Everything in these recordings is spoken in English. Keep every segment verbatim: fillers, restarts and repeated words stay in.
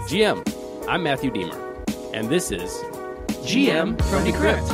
G M, I'm Matthew Deemer, and this is G M from Decrypt.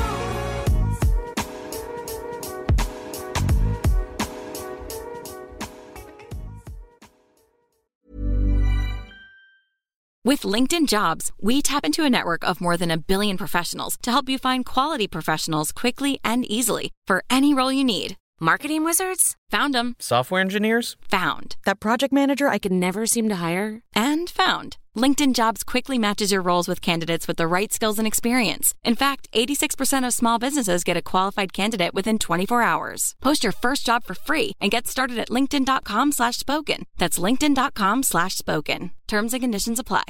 With LinkedIn Jobs, we tap into a network of more than a billion professionals to help you find quality professionals quickly and easily for any role you need. Marketing wizards? Found them. Software engineers? Found. That project manager I could never seem to hire? And found. LinkedIn Jobs quickly matches your roles with candidates with the right skills and experience. In fact, eighty-six percent of small businesses get a qualified candidate within twenty-four hours. Post your first job for free and get started at linkedin.com slash spoken. That's linkedin.com slash spoken. Terms and conditions apply.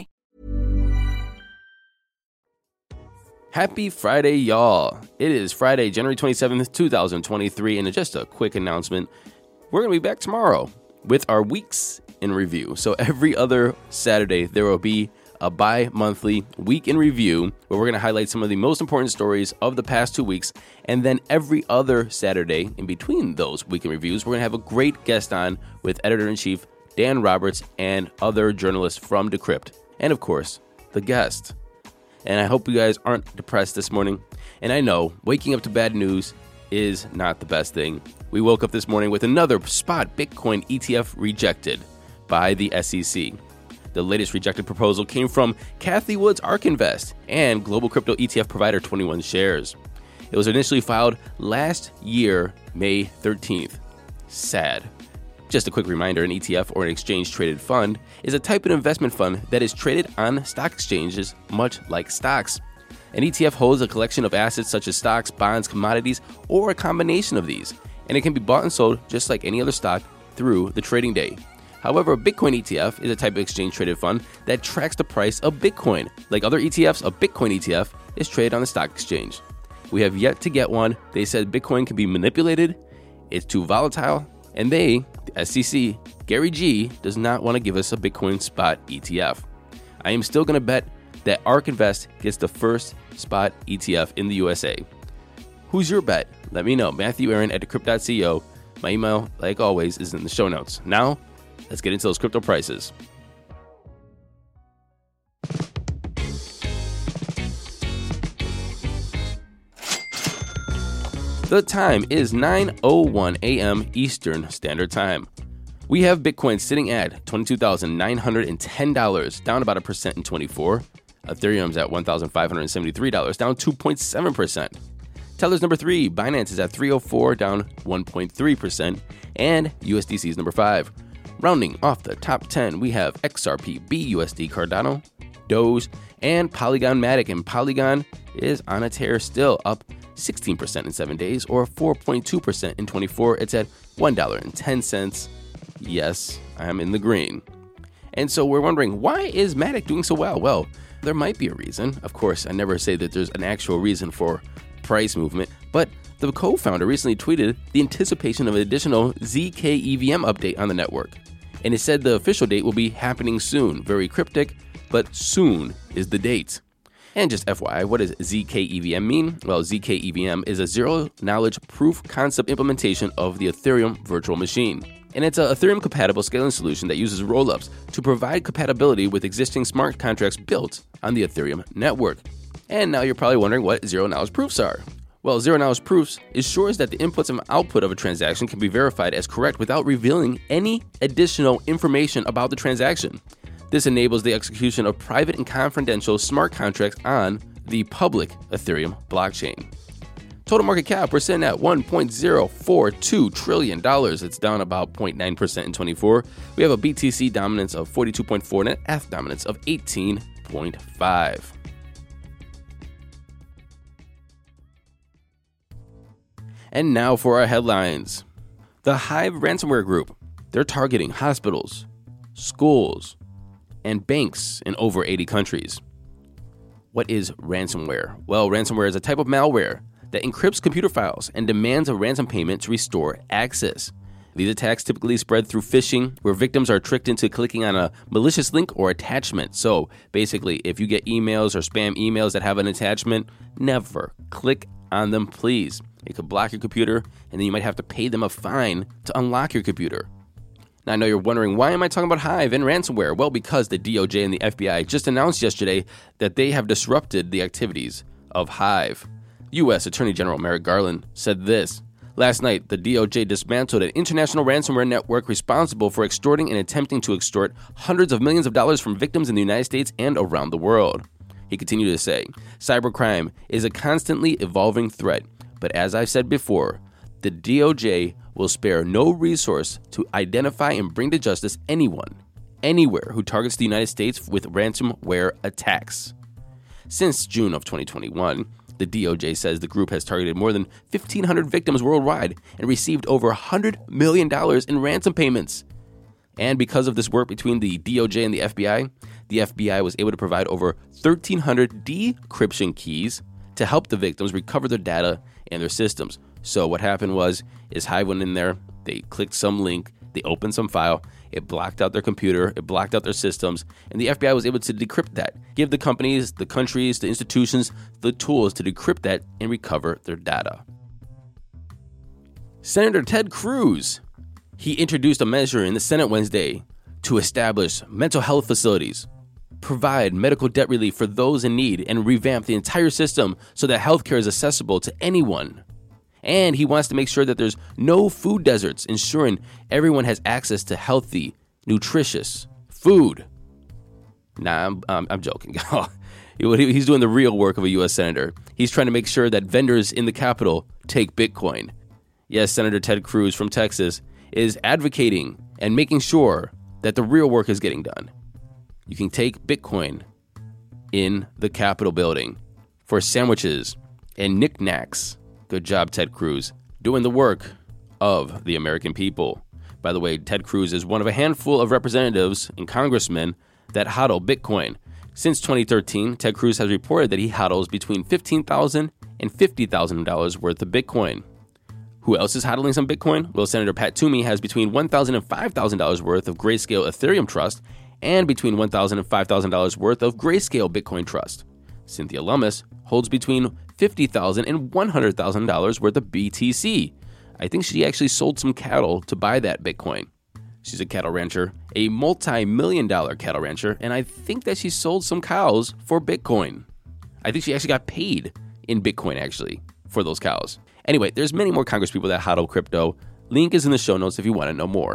Happy Friday, y'all. It is Friday, January twenty-seventh, twenty twenty-three, and just a quick announcement. We're going to be back tomorrow with our weeks in review. So every other Saturday, there will be a bi-monthly week in review where we're going to highlight some of the most important stories of the past two weeks. And then every other Saturday, in between those week in reviews, we're going to have a great guest on with Editor-in-Chief Dan Roberts and other journalists from Decrypt. And of course, the guest. And I hope you guys aren't depressed this morning. And I know waking up to bad news is not the best thing. We woke up this morning with another spot Bitcoin E T F rejected by the S E C. The latest rejected proposal came from Cathie Wood's ARK Invest and global crypto E T F provider twenty-one Shares. It was initially filed last year, May thirteenth. Sad. Just a quick reminder, an E T F or an exchange-traded fund is a type of investment fund that is traded on stock exchanges, much like stocks. An E T F holds a collection of assets such as stocks, bonds, commodities, or a combination of these, and it can be bought and sold just like any other stock through the trading day. However, a Bitcoin E T F is a type of exchange-traded fund that tracks the price of Bitcoin. Like other E T Fs, a Bitcoin E T F is traded on the stock exchange. We have yet to get one. They said Bitcoin can be manipulated, it's too volatile, and they, the S E C, Gary G, does not want to give us a Bitcoin spot E T F. I am still going to bet that ARK Invest gets the first spot E T F in the U S A. Who's your bet? Let me know. Matthew Aaron at decrypt dot co. My email, like always, is in the show notes. Now, let's get into those crypto prices. The time is nine oh one a.m. Eastern Standard Time. We have Bitcoin sitting at twenty-two thousand nine hundred ten dollars, down about a percent in twenty-four. Ethereum's at one thousand five hundred seventy-three dollars, down two point seven percent. Tether's number three, Binance is at three oh four, down one point three percent. And U S D C is number five. Rounding off the top ten, we have X R P, B U S D, Cardano, Doge, and Polygon Matic. And Polygon is on a tear still, up sixteen percent in seven days, or four point two percent in twenty-four. It's at one dollar and ten cents. Yes, I'm in the green. And so we're wondering, why is Matic doing so well? Well, there might be a reason. Of course, I never say that there's an actual reason for price movement, but the co-founder recently tweeted the anticipation of an additional Z K E V M update on the network. And it said the official date will be happening soon. Very cryptic, but soon is the date. And just F Y I, what does Z K E V M mean? Well, Z K E V M is a zero-knowledge proof concept implementation of the Ethereum virtual machine. And it's an Ethereum-compatible scaling solution that uses rollups to provide compatibility with existing smart contracts built on the Ethereum network. And now you're probably wondering what zero-knowledge proofs are. Well, zero-knowledge proofs ensures that the inputs and output of a transaction can be verified as correct without revealing any additional information about the transaction. This enables the execution of private and confidential smart contracts on the public Ethereum blockchain. Total market cap, we're sitting at one point zero four two trillion dollars. It's down about zero point nine percent in twenty-four. We have a B T C dominance of forty-two point four and an E T H dominance of eighteen point five. And now for our headlines. The Hive ransomware group, they're targeting hospitals, schools, and banks in over eighty countries. What is ransomware? Well, ransomware is a type of malware that encrypts computer files and demands a ransom payment to restore access. These attacks typically spread through phishing, where victims are tricked into clicking on a malicious link or attachment. So basically, if you get emails or spam emails that have an attachment, never click on them, please. It could block your computer, and then you might have to pay them a fine to unlock your computer. Now, I know you're wondering, why am I talking about Hive and ransomware? Well, because the D O J and the F B I just announced yesterday that they have disrupted the activities of Hive. U S Attorney General Merrick Garland said this: last night, the D O J dismantled an international ransomware network responsible for extorting and attempting to extort hundreds of millions of dollars from victims in the United States and around the world. He continued to say, cybercrime is a constantly evolving threat, but as I've said before, the D O J will spare no resource to identify and bring to justice anyone, anywhere who targets the United States with ransomware attacks. Since June of twenty twenty-one, the D O J says the group has targeted more than fifteen hundred victims worldwide and received over one hundred million dollars in ransom payments. And because of this work between the D O J and the F B I, the F B I was able to provide over thirteen hundred decryption keys to help the victims recover their data and their systems. So what happened was, is Hive went in there, they clicked some link, they opened some file, it blocked out their computer, it blocked out their systems, and the F B I was able to decrypt that, give the companies, the countries, the institutions the tools to decrypt that and recover their data. Senator Ted Cruz, he introduced a measure in the Senate Wednesday to establish mental health facilities, provide medical debt relief for those in need, and revamp the entire system so that healthcare is accessible to anyone. And he wants to make sure that there's no food deserts, ensuring everyone has access to healthy, nutritious food. Nah, I'm, I'm, I'm joking. He's doing the real work of a U S senator. He's trying to make sure that vendors in the Capitol take Bitcoin. Yes, Senator Ted Cruz from Texas is advocating and making sure that the real work is getting done. You can take Bitcoin in the Capitol building for sandwiches and knickknacks. Good job, Ted Cruz, doing the work of the American people. By the way, Ted Cruz is one of a handful of representatives and congressmen that hodl Bitcoin. Since twenty thirteen, Ted Cruz has reported that he hodls between fifteen thousand dollars and fifty thousand dollars worth of Bitcoin. Who else is hodling some Bitcoin? Well, Senator Pat Toomey has between one thousand dollars and five thousand dollars worth of Grayscale Ethereum Trust and between one thousand dollars and five thousand dollars worth of Grayscale Bitcoin Trust. Cynthia Lummis holds between fifty thousand dollars and one hundred thousand dollars worth of B T C. I think she actually sold some cattle to buy that Bitcoin. She's a cattle rancher, a multi-million dollar cattle rancher, and I think that she sold some cows for Bitcoin. I think she actually got paid in Bitcoin, actually, for those cows. Anyway, there's many more Congress people that hodl crypto. Link is in the show notes if you want to know more.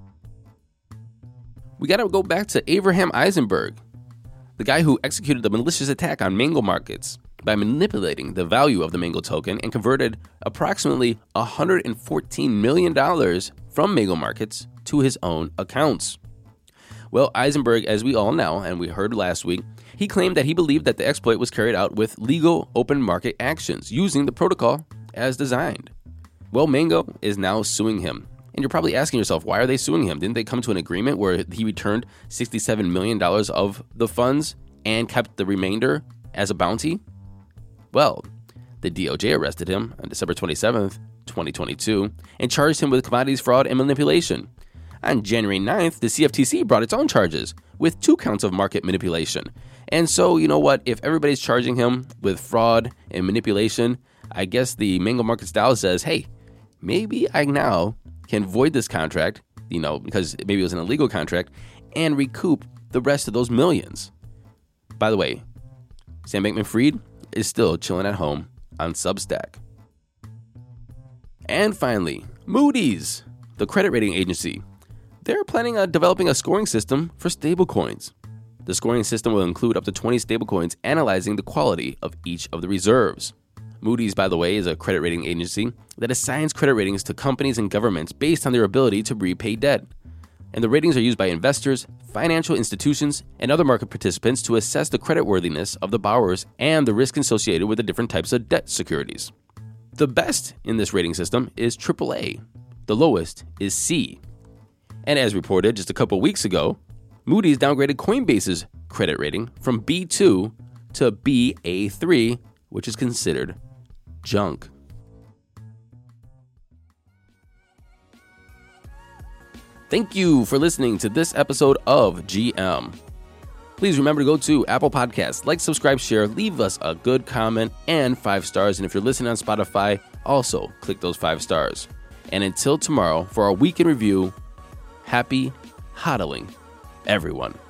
We got to go back to Abraham Eisenberg, the guy who executed the malicious attack on Mango markets by manipulating the value of the Mango token and converted approximately one hundred fourteen million dollars from Mango markets to his own accounts. Well, Eisenberg, as we all know, and we heard last week, he claimed that he believed that the exploit was carried out with legal open market actions using the protocol as designed. Well, Mango is now suing him. And you're probably asking yourself, why are they suing him? Didn't they come to an agreement where he returned sixty-seven million dollars of the funds and kept the remainder as a bounty? Well, the D O J arrested him on December twenty-seventh, twenty twenty-two, and charged him with commodities fraud and manipulation. On January ninth, the C F T C brought its own charges with two counts of market manipulation. And so, you know what? If everybody's charging him with fraud and manipulation, I guess the Mango Markets DAO says, hey, maybe I now can void this contract, you know, because maybe it was an illegal contract, and recoup the rest of those millions. By the way, Sam Bankman-Fried is still chilling at home on Substack. And finally, Moody's, the credit rating agency. They're planning on developing a scoring system for stablecoins. The scoring system will include up to twenty stablecoins analyzing the quality of each of the reserves. Moody's, by the way, is a credit rating agency that assigns credit ratings to companies and governments based on their ability to repay debt. And the ratings are used by investors, financial institutions, and other market participants to assess the creditworthiness of the borrowers and the risk associated with the different types of debt securities. The best in this rating system is triple A. The lowest is C. And as reported just a couple weeks ago, Moody's downgraded Coinbase's credit rating from B two to B A three, which is considered junk. Thank you for listening to this episode of G M. Please remember to go to Apple Podcasts, like, subscribe, share, leave us a good comment and five stars. And if you're listening on Spotify, also click those five stars. And until tomorrow for our week in review, Happy hodling, everyone.